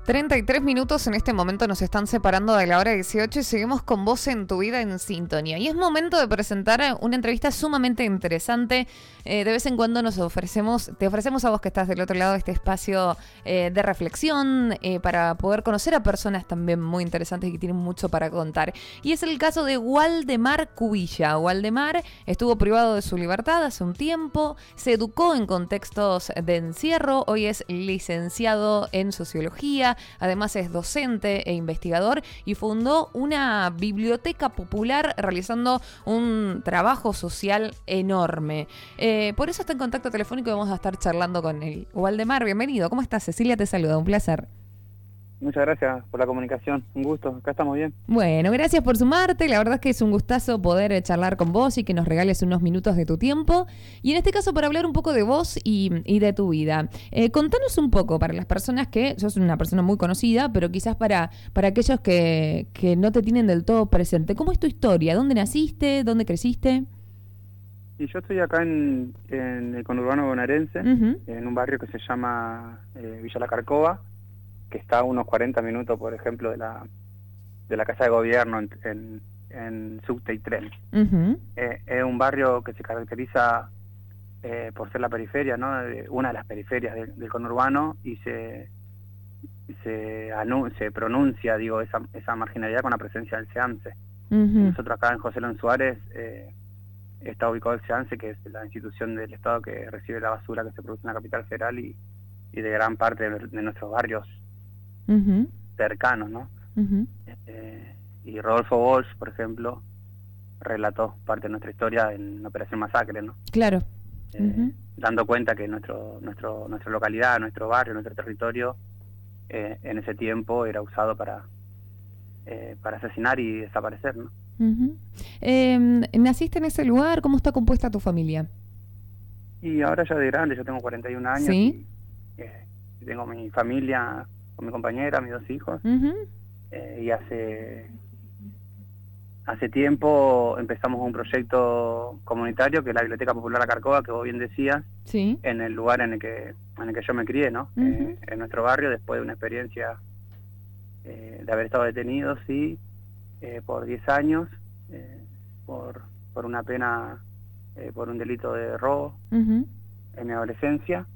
33 minutos en este momento nos están separando de la hora 18 y seguimos con vos en Tu Vida en Sintonía. Y es momento de presentar una entrevista sumamente interesante. De vez en cuando te ofrecemos a vos que estás del otro lado de este espacio de reflexión para poder conocer a personas también muy interesantes y que tienen mucho para contar. Y es el caso de Waldemar Cubilla. Waldemar estuvo privado de su libertad hace un tiempo, se educó en contextos de encierro, hoy es licenciado en Sociología. Además es docente e investigador y fundó una biblioteca popular realizando un trabajo social enorme. Por eso está en contacto telefónico y vamos a estar charlando con él. Waldemar, bienvenido. ¿Cómo estás? Cecilia te saluda, un placer. Muchas gracias por la comunicación, un gusto, acá estamos bien. Bueno, gracias por sumarte, la verdad es que es un gustazo poder charlar con vos y que nos regales unos minutos de tu tiempo. Y en este caso para hablar un poco de vos y de tu vida. Contanos un poco para las personas que, sos una persona muy conocida, pero quizás para aquellos que no te tienen del todo presente. ¿Cómo es tu historia? ¿Dónde naciste? ¿Dónde creciste? Y yo estoy acá en el conurbano bonaerense, en un barrio que se llama Villa La Carcova, que está a unos 40 minutos, por ejemplo, de la Casa de Gobierno en subte y tren. Es un barrio que se caracteriza por ser la periferia, ¿no? Una de las periferias del conurbano, y se pronuncia, digo, esa marginalidad con la presencia del SEAMSE. Nosotros acá en José León Suárez está ubicado el SEAMSE, que es la institución del Estado que recibe la basura que se produce en la capital federal y de gran parte de nuestros barrios cercanos, ¿no? Y Rodolfo Walsh, por ejemplo, relató parte de nuestra historia en Operación Masacre, ¿no? Claro. Dando cuenta que nuestra localidad, nuestro barrio, nuestro territorio, en ese tiempo era usado para asesinar y desaparecer, ¿no? ¿Naciste en ese lugar? ¿Cómo está compuesta tu familia? Y ahora ya de grande, yo tengo 41 años. ¿Sí? Y tengo mi familia con mi compañera, mis 2 hijos. Y hace tiempo empezamos un proyecto comunitario que es la Biblioteca Popular La Carcova, que vos bien decías, sí, en el lugar en el que yo me crié, ¿no? En nuestro barrio, después de una experiencia de haber estado detenido, sí, por 10 años, por una pena, por un delito de robo en mi adolescencia.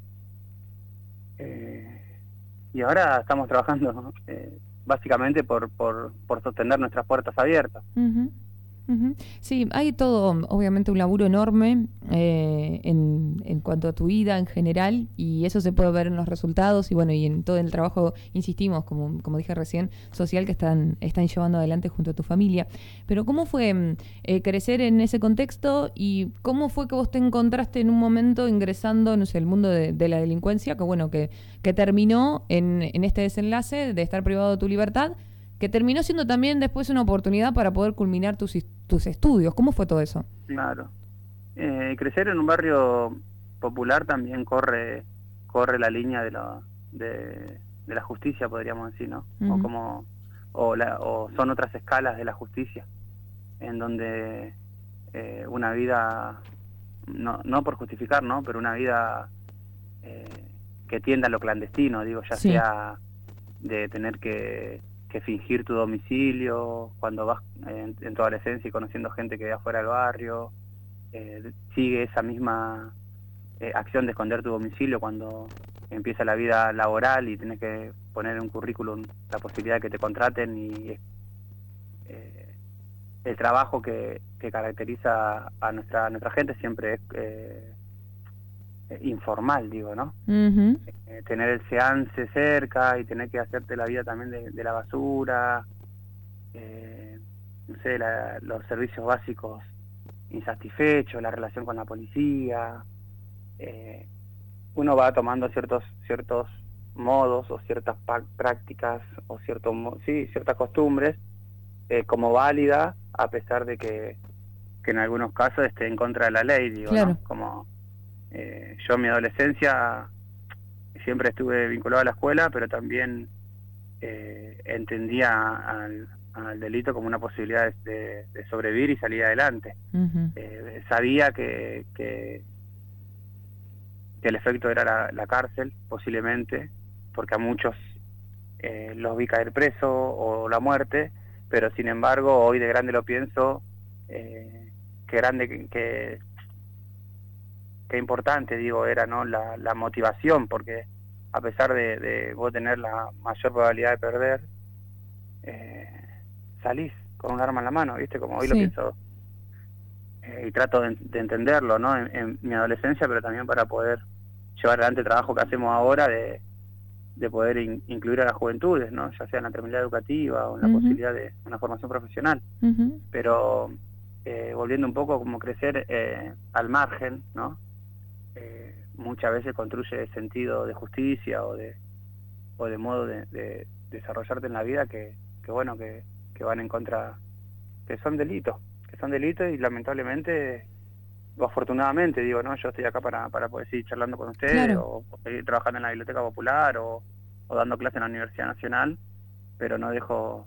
Y ahora estamos trabajando, ¿no? Básicamente por sostener nuestras puertas abiertas. Sí, hay todo, obviamente, un laburo enorme en cuanto a tu vida en general, y eso se puede ver en los resultados y bueno, y en todo el trabajo, insistimos, como dije recién, social que están llevando adelante junto a tu familia. Pero ¿cómo fue crecer en ese contexto y cómo fue que vos te encontraste en un momento ingresando, no sé, el mundo de la delincuencia, que bueno, que terminó en este desenlace de estar privado de tu libertad, que terminó siendo también después una oportunidad para poder culminar tus estudios? ¿Cómo fue todo eso? Claro. Crecer en un barrio popular también corre la línea de la justicia, podríamos decir, ¿no? O son otras escalas de la justicia, en donde una vida, no por justificar, ¿no? Pero una vida que tienda a lo clandestino, digo, ya sí, sea de tener que fingir tu domicilio cuando vas en tu adolescencia y conociendo gente que ve afuera del barrio, sigue esa misma acción de esconder tu domicilio cuando empieza la vida laboral y tienes que poner en un currículum la posibilidad de que te contraten, y el trabajo que caracteriza a nuestra gente siempre es informal, digo, ¿no? Tener el SEAMSE cerca y tener que hacerte la vida también de la basura, no sé, los servicios básicos insatisfechos, la relación con la policía. Uno va tomando ciertos modos o ciertas prácticas o ciertas costumbres como válida, a pesar de que en algunos casos esté en contra de la ley, digo, claro, ¿no? Como yo en mi adolescencia siempre estuve vinculado a la escuela, pero también entendía al delito como una posibilidad de sobrevivir y salir adelante. Sabía que el efecto era la cárcel, posiblemente, porque a muchos los vi caer preso o la muerte, pero sin embargo hoy de grande lo pienso, qué grande, qué importante, digo, era, ¿no? La motivación, porque a pesar de vos tener la mayor probabilidad de perder, salís con un arma en la mano, ¿viste? Como hoy lo pienso, y trato de entenderlo, ¿no? En mi adolescencia, pero también para poder llevar adelante el trabajo que hacemos ahora de poder incluir a las juventudes, ¿no? Ya sea en la terminalidad educativa o en la posibilidad de una formación profesional. Pero volviendo un poco como crecer al margen, ¿no? Muchas veces construye sentido de justicia o de modo de desarrollarte en la vida que van en contra, que son delitos y lamentablemente o afortunadamente, digo, ¿no? Yo estoy acá para poder seguir charlando con ustedes, o seguir trabajando en la Biblioteca Popular o dando clases en la Universidad Nacional, pero no dejo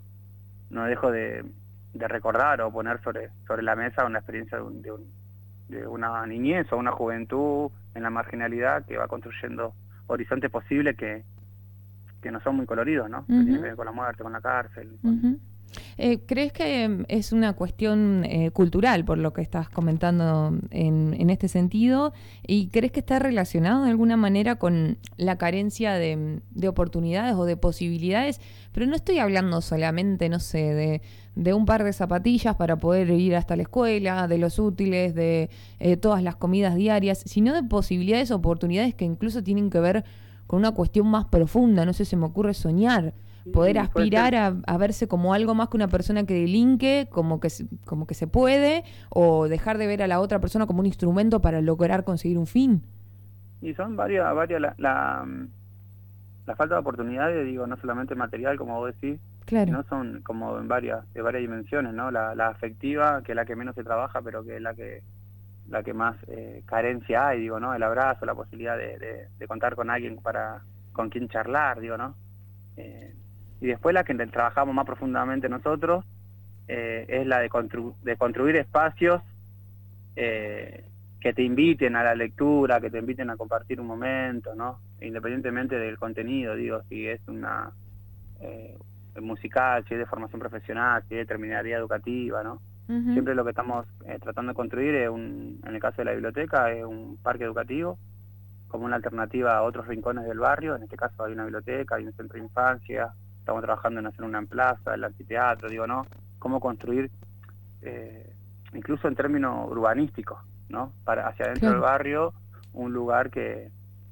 de recordar o poner sobre la mesa una experiencia de una niñez o una juventud en la marginalidad que va construyendo horizontes posibles que no son muy coloridos, ¿no? Que tienen que ver con la muerte, con la cárcel. ¿Crees que es una cuestión cultural por lo que estás comentando en este sentido? ¿Y crees que está relacionado de alguna manera con la carencia de oportunidades o de posibilidades? Pero no estoy hablando solamente, no sé, de un par de zapatillas para poder ir hasta la escuela, de los útiles, de todas las comidas diarias, sino de posibilidades, oportunidades que incluso tienen que ver con una cuestión más profunda. No sé, se me ocurre soñar, poder aspirar a verse como algo más que una persona que delinque, como que se puede, o dejar de ver a la otra persona como un instrumento para lograr conseguir un fin. Y son varias la falta de oportunidades, digo, no solamente material, como vos decís, sino son como de varias dimensiones, ¿no? La afectiva, que es la que menos se trabaja, pero que es la que más carencia hay, digo, ¿no? El abrazo, la posibilidad de contar con alguien con quien charlar, digo, ¿no? Y después la que trabajamos más profundamente nosotros es la de construir espacios que te inviten a la lectura, que te inviten a compartir un momento, ¿no? Independientemente del contenido, digo, si es una musical, si es de formación profesional, si es de terminalidad educativa, ¿no? Siempre lo que estamos tratando de construir es en el caso de la biblioteca, es un parque educativo, como una alternativa a otros rincones del barrio. En este caso hay una biblioteca, hay un centro de infancia, estamos trabajando en hacer una plaza, el anfiteatro, digo, ¿no? Cómo construir, incluso en términos urbanísticos, ¿no? Hacia adentro del barrio, un lugar que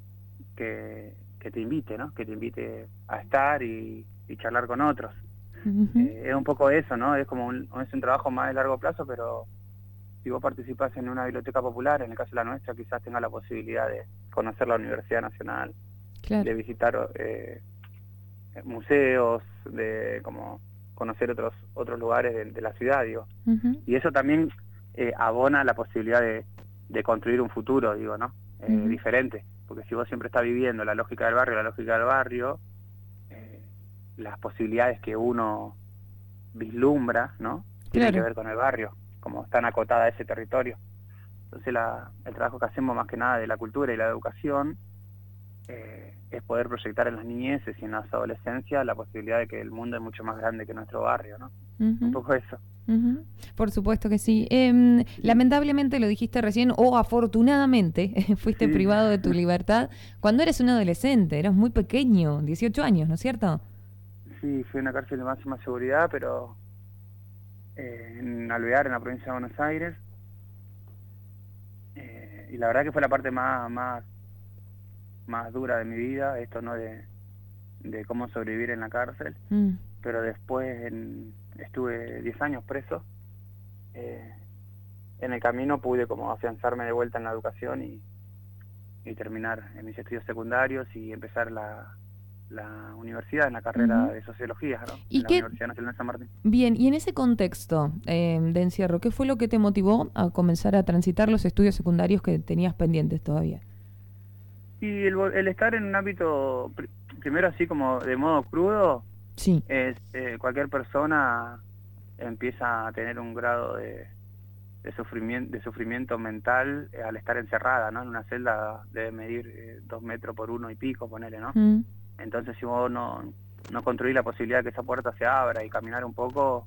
te invite, ¿no? Que te invite a estar y charlar con otros. Es un poco eso, ¿no? Es como es un trabajo más de largo plazo, pero si vos participás en una biblioteca popular, en el caso de la nuestra, quizás tengas la posibilidad de conocer la Universidad Nacional, de visitar museos, de como conocer otros lugares de la ciudad, digo. Y eso también abona la posibilidad de construir un futuro, digo, ¿no? Diferente, porque si vos siempre estás viviendo la lógica del barrio, las posibilidades que uno vislumbra, ¿no? Tienen que ver con el barrio, como están acotada a ese territorio. Entonces el trabajo que hacemos más que nada de la cultura y la educación es poder proyectar en las niñeces y en las adolescencias la posibilidad de que el mundo es mucho más grande que nuestro barrio, ¿no? Un poco eso. Por supuesto que sí. Lamentablemente lo dijiste recién, o afortunadamente fuiste privado de tu libertad cuando eres un adolescente, eras muy pequeño, 18 años, ¿no es cierto? Sí, fui a una cárcel de máxima seguridad, pero en Alvear, en la provincia de Buenos Aires, y la verdad que fue la parte más dura de mi vida, esto, ¿no? De cómo sobrevivir en la cárcel, pero después estuve 10 años preso. En el camino pude como afianzarme de vuelta en la educación y terminar en mis estudios secundarios y empezar la universidad, en la carrera de Sociología, ¿no? En la Universidad Nacional de San Martín. Bien, y en ese contexto de encierro, ¿qué fue lo que te motivó a comenzar a transitar los estudios secundarios que tenías pendientes todavía? Y el estar en un ámbito, primero así como de modo crudo, es cualquier persona empieza a tener un grado de sufrimiento mental al estar encerrada, ¿no? En una celda debe medir 2 metros por 1 y pico, ponele, ¿no? Entonces si vos no no construir la posibilidad de que esa puerta se abra y caminar un poco,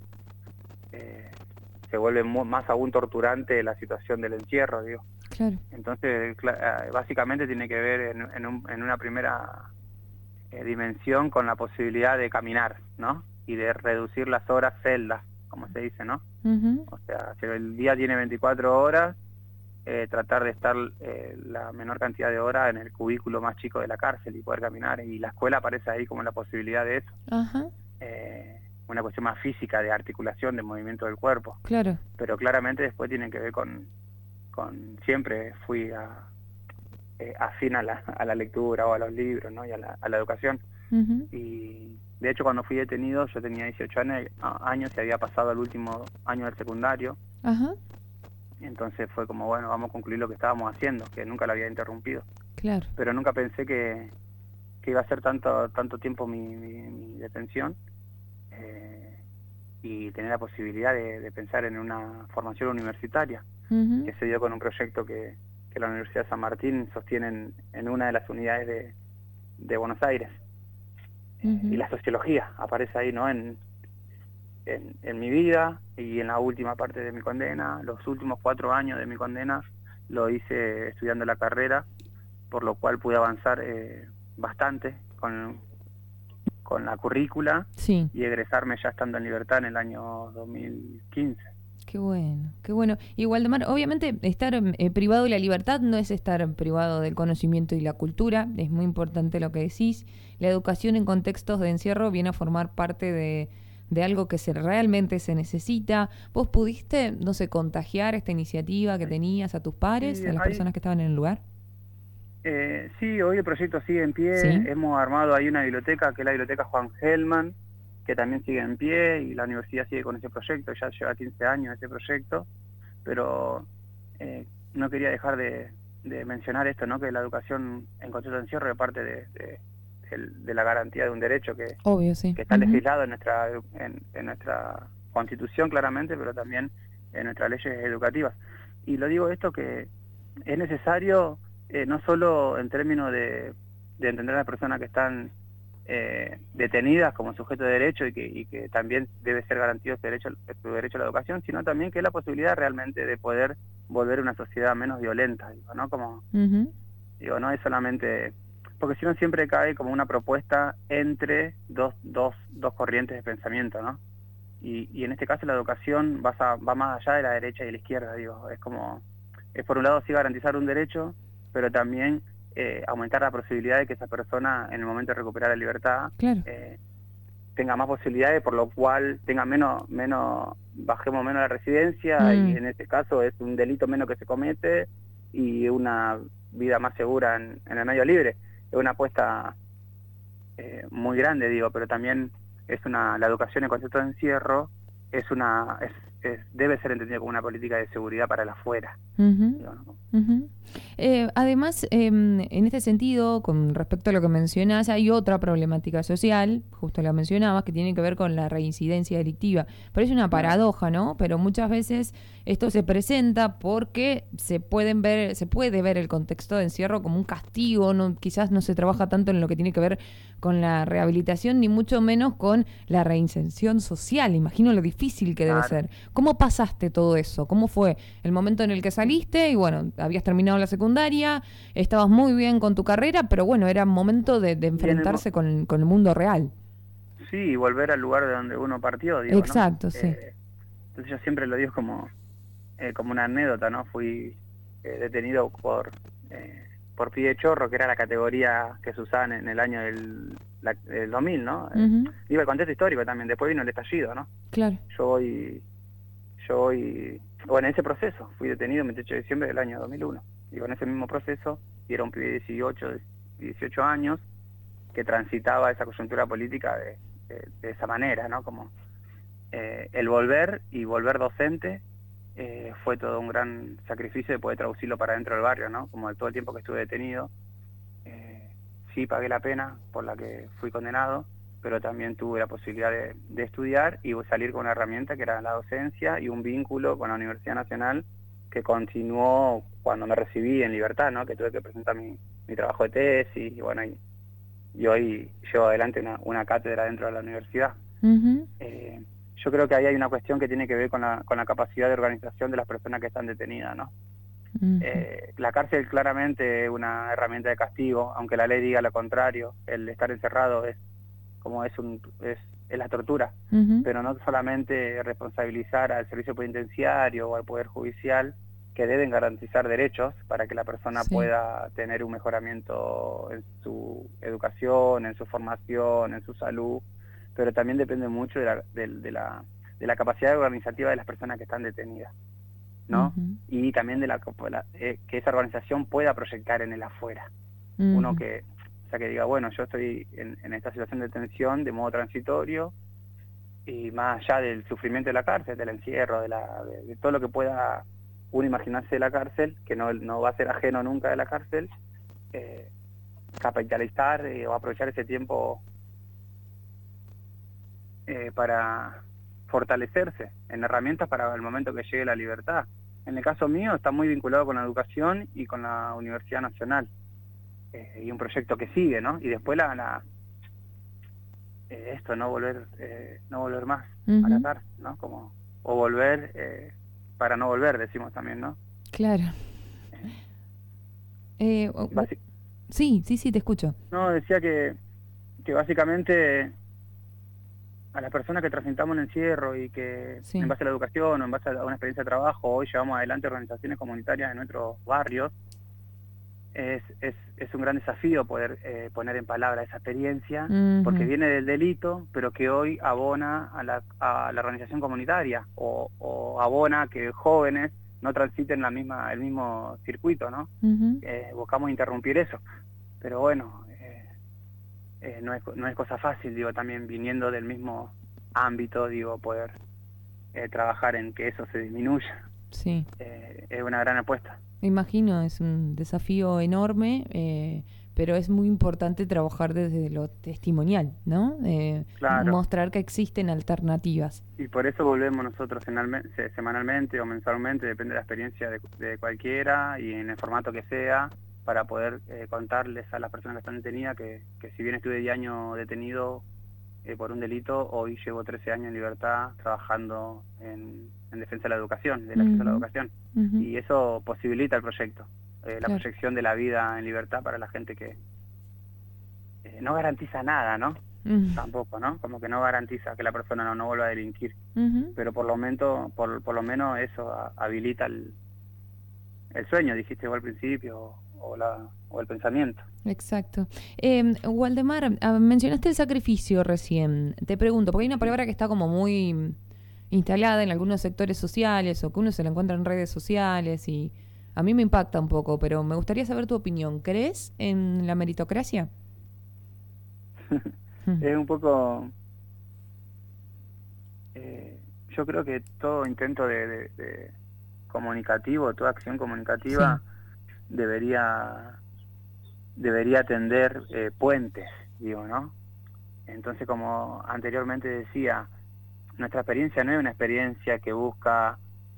se vuelve más aún torturante la situación del encierro, digo. Claro. Entonces, básicamente tiene que ver en una primera dimensión con la posibilidad de caminar, ¿no? Y de reducir las horas celdas, como se dice, ¿no? Uh-huh. O sea, si el día tiene 24 horas, tratar de estar la menor cantidad de horas en el cubículo más chico de la cárcel y poder caminar. Y la escuela aparece ahí como la posibilidad de eso. Uh-huh. Una cuestión más física, de articulación, de movimiento del cuerpo. Claro. Pero claramente después tiene que ver con siempre fui afín a la lectura o a los libros, ¿no? Y a la educación. Uh-huh. Y de hecho cuando fui detenido yo tenía 18 años y había pasado el último año del secundario. Uh-huh. Entonces fue como, bueno, vamos a concluir lo que estábamos haciendo, que nunca lo había interrumpido. Claro. Pero nunca pensé que iba a ser tanto tiempo mi detención, y tener la posibilidad de pensar en una formación universitaria, Uh-huh. que se dio con un proyecto que la Universidad de San Martín sostiene en una de las unidades de Buenos Aires. Uh-huh. Y la sociología aparece ahí, ¿no? En mi vida y en la última parte de mi condena. Los últimos 4 años de mi condena lo hice estudiando la carrera, por lo cual pude avanzar bastante con la currícula. Sí. Y egresarme ya estando en libertad en el año 2015. Qué bueno, qué bueno. Y Waldemar, obviamente estar privado de la libertad no es estar privado del conocimiento y la cultura, es muy importante lo que decís. La educación en contextos de encierro viene a formar parte de algo que realmente se necesita. ¿Vos pudiste, no sé, contagiar esta iniciativa que tenías a tus pares, Sí, a las personas que estaban en el lugar? Sí, hoy el proyecto sigue en pie. ¿Sí? Hemos armado ahí una biblioteca, que es la biblioteca Juan Gelman, que también sigue en pie, y la universidad sigue con ese proyecto. Ya lleva 15 años ese proyecto, pero no quería dejar de mencionar esto, ¿no? Que la educación en contexto de encierro es parte de la garantía de un derecho que, obvio, sí, que está uh-huh, legislado en nuestra Constitución, claramente, pero también en nuestras leyes educativas. Y lo digo esto, que es necesario, no solo en términos de entender a las personas que están detenidas como sujeto de derecho, y que también debe ser garantido su derecho a la educación, sino también que es la posibilidad realmente de poder volver a una sociedad menos violenta, digo, ¿no? Como, uh-huh, digo, no es solamente, porque si no siempre cae como una propuesta entre dos corrientes de pensamiento, ¿no? Y en este caso la educación va más allá de la derecha y la izquierda, digo, es por un lado sí garantizar un derecho, pero también aumentar la posibilidad de que esa persona, en el momento de recuperar la libertad, claro, tenga más posibilidades, por lo cual tenga bajemos menos la residencia, y en este caso es un delito menos que se comete y una vida más segura en el medio libre. Es una apuesta muy grande, digo, pero también la educación en contexto de encierro debe ser entendida como una política de seguridad para el afuera. uh-huh, Digo, ¿no? uh-huh. Además, en este sentido, con respecto a lo que mencionás, hay otra problemática social, justo la mencionabas, que tiene que ver con la reincidencia delictiva. Parece una paradoja, ¿no? Pero muchas veces esto se presenta porque se puede ver el contexto de encierro como un castigo, quizás no se trabaja tanto en lo que tiene que ver con la rehabilitación, ni mucho menos con la reinserción social. Imagino lo difícil que debe ser. ¿Cómo pasaste todo eso? ¿Cómo fue el momento en el que saliste? Y bueno, habías terminado la secundaria, estabas muy bien con tu carrera, pero bueno, era momento de enfrentarse con el mundo real. Sí, y volver al lugar de donde uno partió, digo, exacto, ¿no? Sí. Entonces yo siempre lo digo como una anécdota, ¿no? Fui detenido por pie de chorro, que era la categoría que se usaba en el año del 2000, ¿no? Uh-huh. Digo, el contexto histórico también, después vino el estallido, ¿no? Claro. Yo voy, bueno, en ese proceso, fui detenido el 28 de diciembre del año 2001. Digo, en ese mismo proceso, y era un pibe de 18 años, que transitaba esa coyuntura política de esa manera, ¿no? Como el volver docente, fue todo un gran sacrificio de poder traducirlo para dentro del barrio, ¿no? Como de todo el tiempo que estuve detenido, sí pagué la pena por la que fui condenado, pero también tuve la posibilidad de estudiar y salir con una herramienta que era la docencia y un vínculo con la Universidad Nacional que continuó cuando me recibí en libertad, ¿no? Que tuve que presentar mi trabajo de tesis, y bueno, y hoy llevo adelante una cátedra dentro de la universidad. Uh-huh. Yo creo que ahí hay una cuestión que tiene que ver con la capacidad de organización de las personas que están detenidas, ¿no? Uh-huh. La cárcel claramente es una herramienta de castigo, aunque la ley diga lo contrario. El estar encerrado es la tortura, uh-huh. pero no solamente responsabilizar al servicio penitenciario o al Poder Judicial, que deben garantizar derechos para que la persona pueda tener un mejoramiento en su educación, en su formación, en su salud, pero también depende mucho de la capacidad organizativa de las personas que están detenidas, ¿no? Uh-huh. Y también que esa organización pueda proyectar en el afuera. Uh-huh. Uno que diga, bueno, yo estoy en esta situación de tensión de modo transitorio, y más allá del sufrimiento de la cárcel, del encierro, de todo lo que pueda uno imaginarse de la cárcel, que no va a ser ajeno nunca de la cárcel, capitalizar o aprovechar ese tiempo para fortalecerse en herramientas para el momento que llegue la libertad. En el caso mío está muy vinculado con la educación y con la Universidad Nacional, y un proyecto que sigue, ¿no? Y después no volver más uh-huh. a la cárcel, ¿no? O volver para no volver, decimos también, ¿no? Claro. Sí, te escucho. No, decía que básicamente a las personas que transitamos el encierro y que en base a la educación o en base a una experiencia de trabajo hoy llevamos adelante organizaciones comunitarias en nuestros barrios, es un gran desafío poder poner en palabra esa experiencia, uh-huh. porque viene del delito, pero que hoy abona a la organización comunitaria o abona que jóvenes no transiten el mismo circuito, ¿no? Uh-huh. Buscamos interrumpir eso, pero bueno, no es cosa fácil, digo, también viniendo del mismo ámbito, digo, poder trabajar en que eso se disminuya. Sí. Es una gran apuesta. Me imagino, es un desafío enorme, pero es muy importante trabajar desde lo testimonial, ¿no? Claro. Mostrar que existen alternativas. Y por eso volvemos nosotros semanalmente o mensualmente, depende de la experiencia de cualquiera y en el formato que sea, para poder contarles a las personas que están detenidas que si bien estuve 10 años detenido por un delito, hoy llevo 13 años en libertad trabajando en defensa de la educación, del acceso a la educación. Uh-huh. Y eso posibilita el proyecto, la proyección de la vida en libertad para la gente que no garantiza nada, ¿no? Uh-huh. Tampoco, ¿no? Como que no garantiza que la persona no vuelva a delinquir. Uh-huh. Pero por lo menos eso habilita el sueño, dijiste vos al principio, o el pensamiento. Exacto. Waldemar, mencionaste el sacrificio recién. Te pregunto, porque hay una palabra que está como muy instalada en algunos sectores sociales o que uno se la encuentra en redes sociales y a mí me impacta un poco, pero me gustaría saber tu opinión. ¿Crees en la meritocracia? Es un poco... yo creo que todo intento de comunicativo, toda acción comunicativa debería tender puentes, digo, ¿no? Entonces, como anteriormente decía, nuestra experiencia no es una experiencia que busca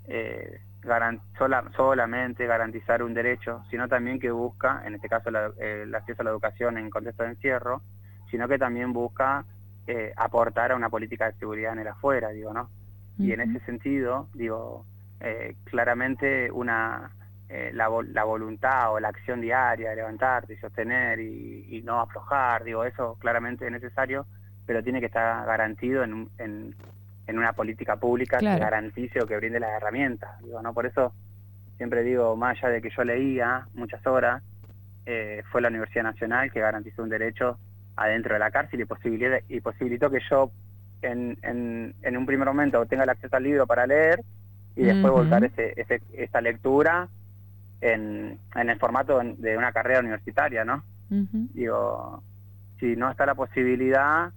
solamente garantizar un derecho, sino también que busca, en este caso el acceso a la educación en contexto de encierro, sino que también busca aportar a una política de seguridad en el afuera, digo, ¿no? Uh-huh. Y en ese sentido, digo, claramente la voluntad o la acción diaria de levantarte y sostener y no aflojar, digo, eso claramente es necesario, pero tiene que estar garantido en una política pública que garantice o que brinde las herramientas, digo, ¿no? Por eso siempre digo, más allá de que yo leía muchas horas, fue la Universidad Nacional que garantizó un derecho adentro de la cárcel y posibilitó que yo en un primer momento tenga el acceso al libro para leer y después uh-huh. volcar esa lectura en el formato de una carrera universitaria, ¿no? Uh-huh. Digo, si no está la posibilidad,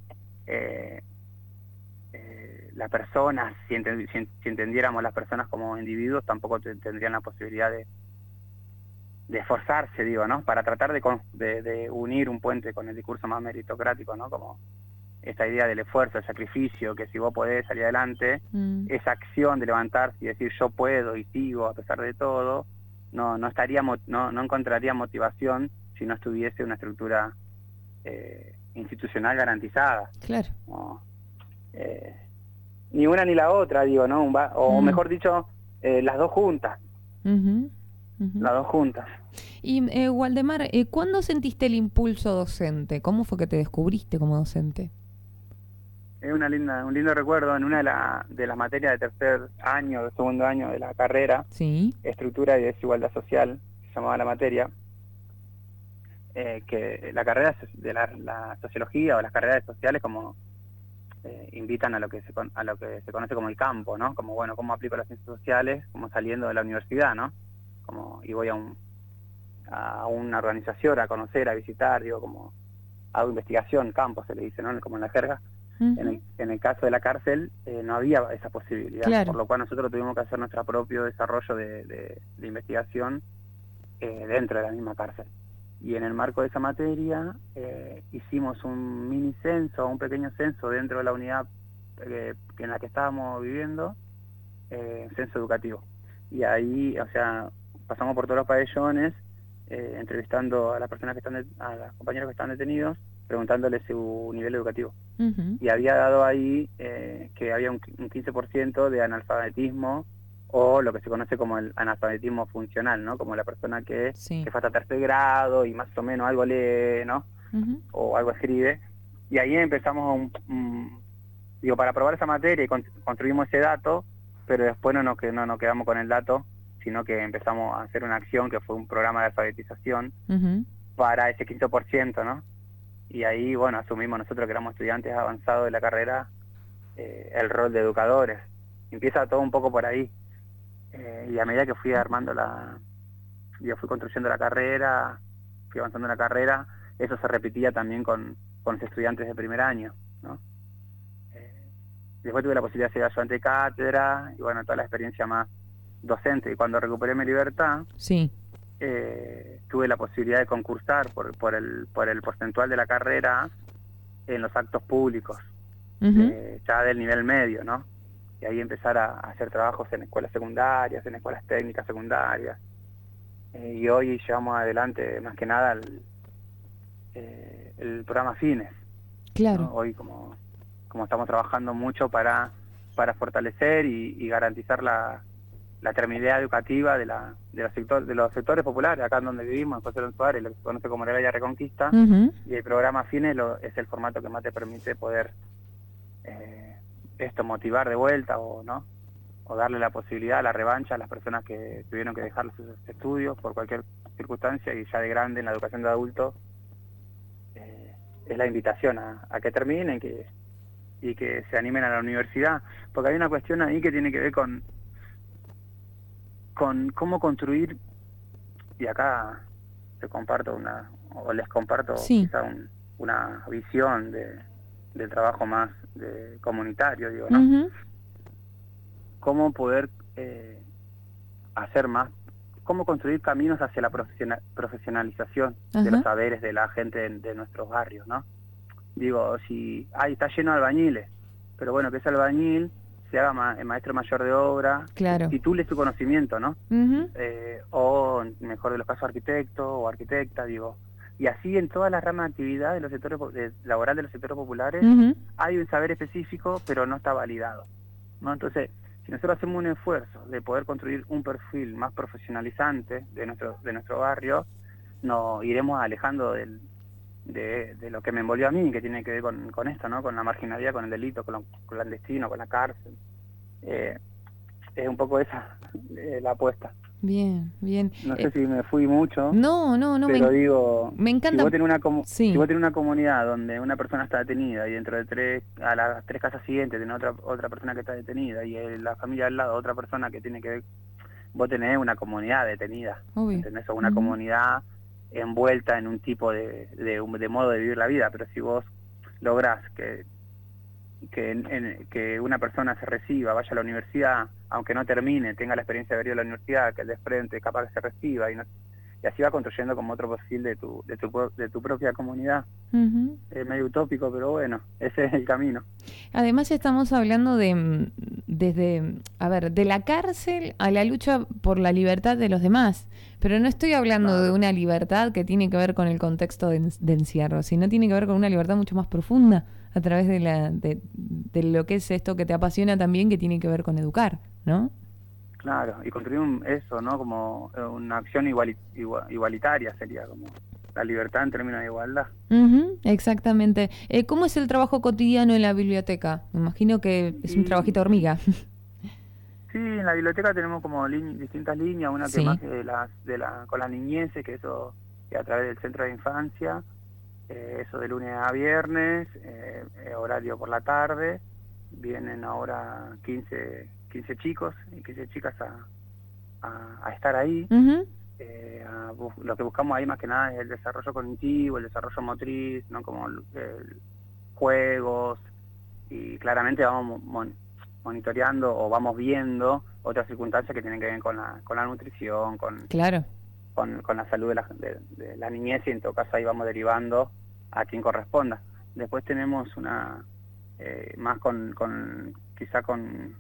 las personas, si entendiéramos las personas como individuos, tampoco tendrían la posibilidad de esforzarse, digo, ¿no? Para tratar de unir un puente con el discurso más meritocrático, ¿no? Como esta idea del esfuerzo, el sacrificio, que si vos podés salir adelante, esa acción de levantarse y decir yo puedo y sigo a pesar de todo, no encontraría motivación si no estuviese una estructura institucional garantizada. Claro. ¿No? Ni una ni la otra, digo, ¿no? O mejor dicho, las dos juntas. Las dos juntas. Y Waldemar, ¿cuándo sentiste el impulso docente? ¿Cómo fue que te descubriste como docente? Es un lindo recuerdo en una de las materias de tercer año, de segundo año de la carrera, sí. Estructura y Desigualdad Social, se llamaba la materia, que la carrera de la sociología o las carreras sociales como invitan a lo que se conoce como el campo, ¿no? Como, bueno, cómo aplico las ciencias sociales, como saliendo de la universidad, ¿no? Y voy a una organización a conocer, a visitar, digo, como hago investigación, campo se le dice, ¿no? Como en la jerga. En el caso de la cárcel no había esa posibilidad, claro. Por lo cual nosotros tuvimos que hacer nuestro propio desarrollo de investigación dentro de la misma cárcel. Y en el marco de esa materia hicimos un mini censo, un pequeño censo dentro de la unidad en la que estábamos viviendo, censo educativo. Y ahí, o sea, pasamos por todos los pabellones, entrevistando a las personas a los compañeros que están detenidos, preguntándoles su nivel educativo. Y había dado ahí que había un 15% de analfabetismo, o lo que se conoce como el analfabetismo funcional, ¿no? Como la persona que fue hasta tercer grado y más o menos algo lee, ¿no? O algo escribe. Y ahí empezamos digo, para probar esa materia y construimos ese dato, pero después no nos quedamos con el dato, sino que empezamos a hacer una acción que fue un programa de alfabetización para ese 15%, ¿no? Y ahí, bueno, asumimos nosotros que éramos estudiantes avanzados de la carrera, el rol de educadores. Empieza todo un poco por ahí. Y a medida que fui fui construyendo la carrera, fui avanzando en la carrera, eso se repetía también con los estudiantes de primer año, ¿no? Después tuve la posibilidad de ser ayudante de cátedra, y bueno, toda la experiencia más docente. Y cuando recuperé mi libertad, tuve la posibilidad de concursar por el porcentual de la carrera en los actos públicos, ya del nivel medio, ¿no? Y ahí empezar a hacer trabajos en escuelas secundarias, en escuelas técnicas secundarias. Y hoy llevamos adelante más que nada el programa Fines. Claro. ¿No? Hoy como estamos trabajando mucho para fortalecer y garantizar la terminalidad educativa de los sectores populares, acá en donde vivimos, en José Luis Suárez, lo que se conoce como la Bella Reconquista, y el programa Fines es el formato que más te permite poder motivar de vuelta o darle la posibilidad, la revancha a las personas que tuvieron que dejar sus estudios por cualquier circunstancia y ya de grande en la educación de adultos. Es la invitación a que terminen y que se animen a la universidad, porque hay una cuestión ahí que tiene que ver con cómo construir, y acá les comparto quizá una visión del trabajo más comunitario, digo, ¿no? Cómo poder hacer más, cómo construir caminos hacia la profesionalización de los saberes de la gente de nuestros barrios, ¿no? Digo, si está lleno de albañiles, pero bueno, que ese albañil se haga maestro mayor de obra, claro. Titule su conocimiento, ¿no? O, en mejor de los casos, arquitecto o arquitecta, digo. Y así en todas las ramas de actividad de los sectores laboral de los sectores populares hay un saber específico, pero no está validado, ¿no? Entonces, si nosotros hacemos un esfuerzo de poder construir un perfil más profesionalizante de nuestro barrio, nos iremos alejando de lo que me envolvió a mí, que tiene que ver con esto, ¿no? Con la marginalidad, con el delito, con lo clandestino, con la cárcel. Es un poco esa la apuesta. Bien. No sé si me fui mucho. No. Pero digo, me encanta. Si vos tenés una comunidad donde una persona está detenida y dentro de a las 3 casas siguientes tiene otra persona que está detenida y la familia al lado otra persona que tiene que ver, vos tenés una comunidad detenida, ¿entendés? O una comunidad envuelta en un tipo de modo de vivir la vida. Pero si vos lográs que una persona se reciba, vaya a la universidad, aunque no termine, tenga la experiencia de haber ido a la universidad, que el de frente capaz que se reciba y así va construyendo como otro perfil de tu propia comunidad. Es medio utópico, pero bueno, ese es el camino. Además estamos hablando de la cárcel a la lucha por la libertad de los demás, pero no estoy hablando de una libertad que tiene que ver con el contexto de encierro, sino tiene que ver con una libertad mucho más profunda a través de lo que es esto que te apasiona también, que tiene que ver con educar, ¿no? Claro, y construir eso, ¿no? Como una acción igualitaria sería, como la libertad en términos de igualdad. Exactamente. ¿Cómo es el trabajo cotidiano en la biblioteca? Me imagino que es un trabajito hormiga. Sí, en la biblioteca tenemos como distintas líneas, una que más con las niñeces, que eso a través del centro de infancia, eso de lunes a viernes, horario por la tarde, vienen ahora 15 chicos y 15 chicas a estar ahí. Lo que buscamos ahí más que nada es el desarrollo cognitivo, el desarrollo motriz, no como juegos, y claramente vamos monitoreando o vamos viendo otras circunstancias que tienen que ver con la nutrición, con la salud de la niñez, y en todo caso ahí vamos derivando a quien corresponda. Después tenemos una más quizá con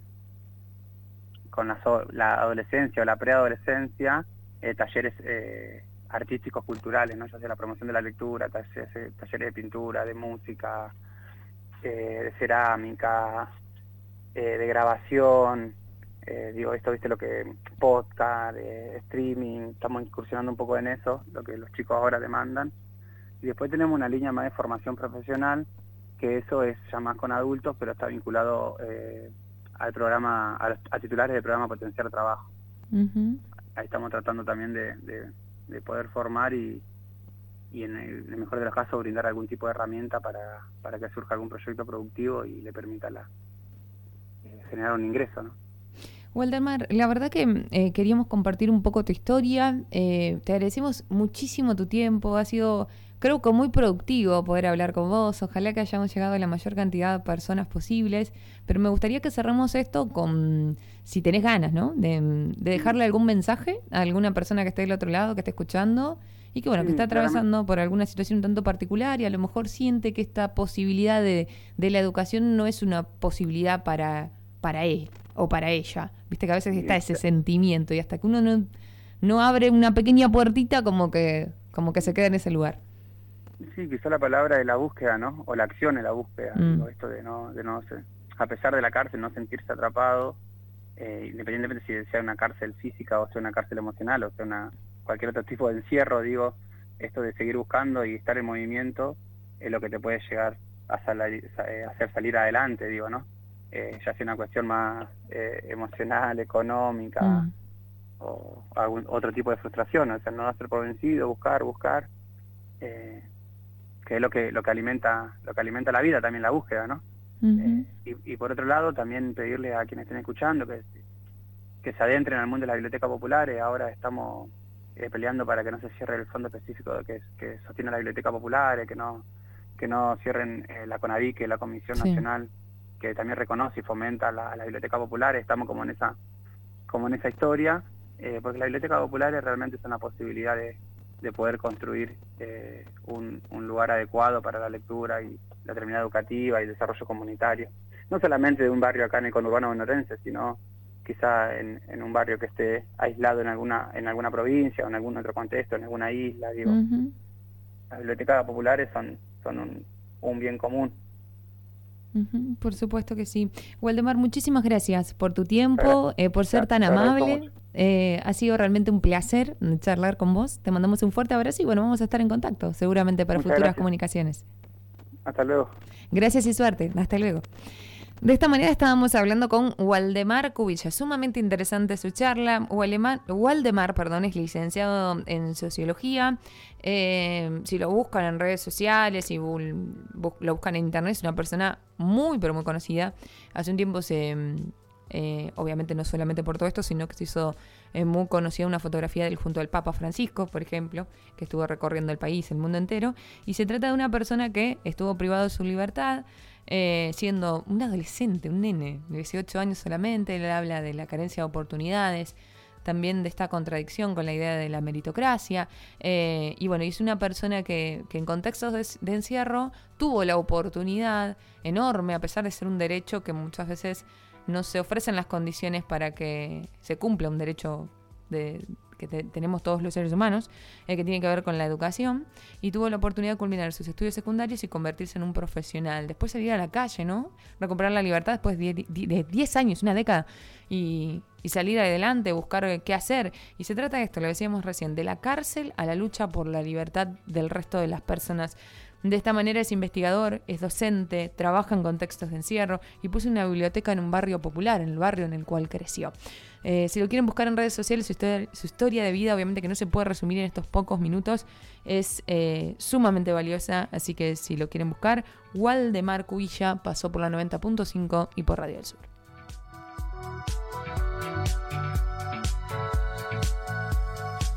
la adolescencia o la preadolescencia, talleres artísticos culturales, ¿no? Ya sea la promoción de la lectura, talleres de pintura, de música, de cerámica, de grabación, esto, viste, lo que podcast, streaming, estamos incursionando un poco en eso, lo que los chicos ahora demandan. Y después tenemos una línea más de formación profesional, que eso es ya más con adultos, pero está vinculado al programa, a titulares del programa Potenciar Trabajo. Ahí estamos tratando también de poder formar y en el mejor de los casos brindar algún tipo de herramienta para que surja algún proyecto productivo y le permita generar un ingreso, ¿no? Waldemar, la verdad que queríamos compartir un poco tu historia. Te agradecemos muchísimo tu tiempo. Ha sido, creo que muy productivo poder hablar con vos. Ojalá que hayamos llegado a la mayor cantidad de personas posibles. Pero me gustaría que cerremos esto con, si tenés ganas, ¿no? De dejarle algún mensaje a alguna persona que esté del otro lado, que esté escuchando y que, bueno, que está atravesando por alguna situación un tanto particular y a lo mejor siente que esta posibilidad de la educación no es una posibilidad para él o para ella. Viste que a veces está ese sentimiento y hasta que uno no abre una pequeña puertita como que se queda en ese lugar. Sí, quizá la palabra de la búsqueda, ¿no? O la acción de la búsqueda. Digo, esto de no a pesar de la cárcel, no sentirse atrapado, independientemente si sea una cárcel física o sea una cárcel emocional o sea cualquier otro tipo de encierro, digo, esto de seguir buscando y estar en movimiento es lo que te puede llegar a hacer salir adelante, digo, ¿no? Ya sea una cuestión más emocional, económica o algún otro tipo de frustración, o sea, no hacer por vencido, buscar, que es lo que alimenta la vida también, la búsqueda, ¿no? Y por otro lado también pedirle a quienes estén escuchando que se adentren al mundo de la biblioteca popular. Ahora estamos peleando para que no se cierre el fondo específico que sostiene la biblioteca popular, que no cierren la CONAVIC, que es la Comisión Nacional que también reconoce y fomenta la biblioteca popular. Estamos como en esa historia, porque la biblioteca popular realmente es una posibilidad de poder construir un lugar adecuado para la lectura y la terminal educativa y desarrollo comunitario, no solamente de un barrio acá en el conurbano bonaerense, sino quizá en un barrio que esté aislado en alguna provincia o en algún otro contexto, en alguna isla, digo. Las bibliotecas populares son un bien común. Por supuesto que sí. Waldemar, muchísimas gracias por tu tiempo, por ser tan amable. Ha sido realmente un placer charlar con vos. Te mandamos un fuerte abrazo y bueno, vamos a estar en contacto seguramente para futuras comunicaciones. Hasta luego. Gracias y suerte. Hasta luego. De esta manera estábamos hablando con Waldemar Cubilla. Sumamente interesante su charla. Waldemar, es licenciado en Sociología. Si lo buscan en redes sociales y lo buscan en internet, es una persona muy, pero muy conocida. Hace un tiempo obviamente no solamente por todo esto, sino que se hizo muy conocida una fotografía de él junto al Papa Francisco, por ejemplo, que estuvo recorriendo el país, el mundo entero. Y se trata de una persona que estuvo privado de su libertad, siendo un adolescente, un nene de 18 años solamente. Él habla de la carencia de oportunidades, también de esta contradicción con la idea de la meritocracia. Y bueno, es una persona que en contextos de encierro tuvo la oportunidad enorme, a pesar de ser un derecho que muchas veces no se ofrecen las condiciones para que se cumpla un derecho tenemos todos los seres humanos, que tiene que ver con la educación, y tuvo la oportunidad de culminar sus estudios secundarios y convertirse en un profesional. Después salir a la calle, ¿no? Recuperar la libertad después de 10 años, una década, y salir adelante, buscar qué hacer. Y se trata de esto, lo decíamos recién, de la cárcel a la lucha por la libertad del resto de las personas. De esta manera es investigador, es docente, trabaja en contextos de encierro y puso una biblioteca en un barrio popular, en el barrio en el cual creció. Si lo quieren buscar en redes sociales, su historia de vida, obviamente que no se puede resumir en estos pocos minutos, es sumamente valiosa, así que si lo quieren buscar, Waldemar Cubilla pasó por la 90.5 y por Radio del Sur.